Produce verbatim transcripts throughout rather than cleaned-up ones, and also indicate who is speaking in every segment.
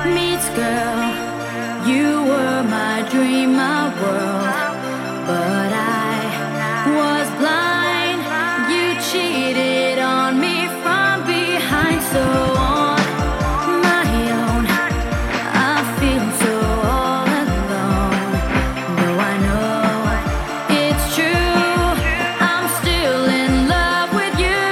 Speaker 1: meets girl. You were my dream, my world, but I was blind. You cheated on me from behind, so on my own I feel so all alone. No, I know it's true, I'm still in love with you.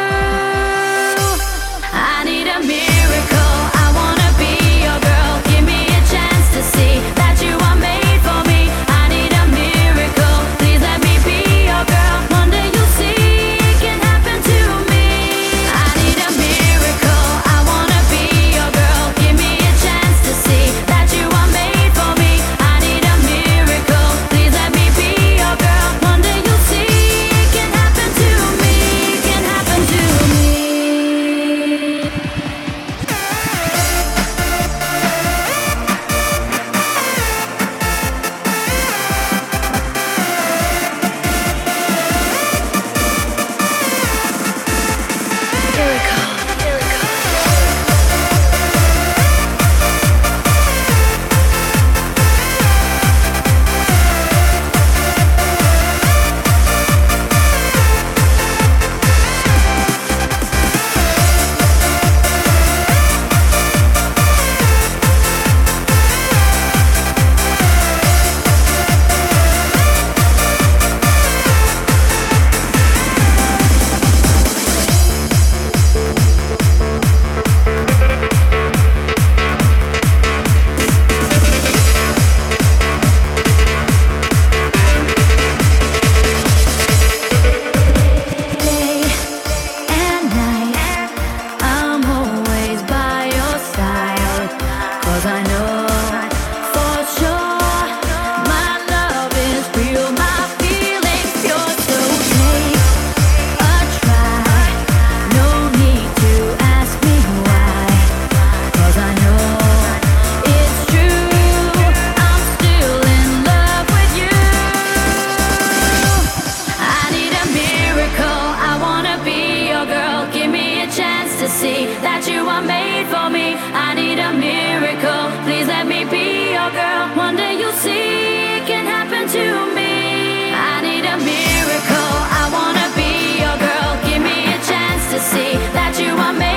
Speaker 1: I need a miracle, I wanna be your girl. Give me a chance to see that you are made for me. I need a miracle, please let me be your girl. One day you'll see it can happen to me. I need a miracle, I wanna be your girl. Give me a chance to see that you are made for me. I need a miracle, please let me be your girl. One day you'll see it can happen to me, can happen to me. Day and night, I'm always by your side. 'Cause I know for sure my love is real, my feelings pure. So take a try, no need to ask me why. 'Cause I know it's true, I'm still in love with you. I need a miracle, I wanna be your girl. Give me a chance to see that you are made for me. I need a miracle, please let me be your girl. One day you'll see it can happen to me. I need a miracle, I wanna be your girl. Give me a chance to see that you are made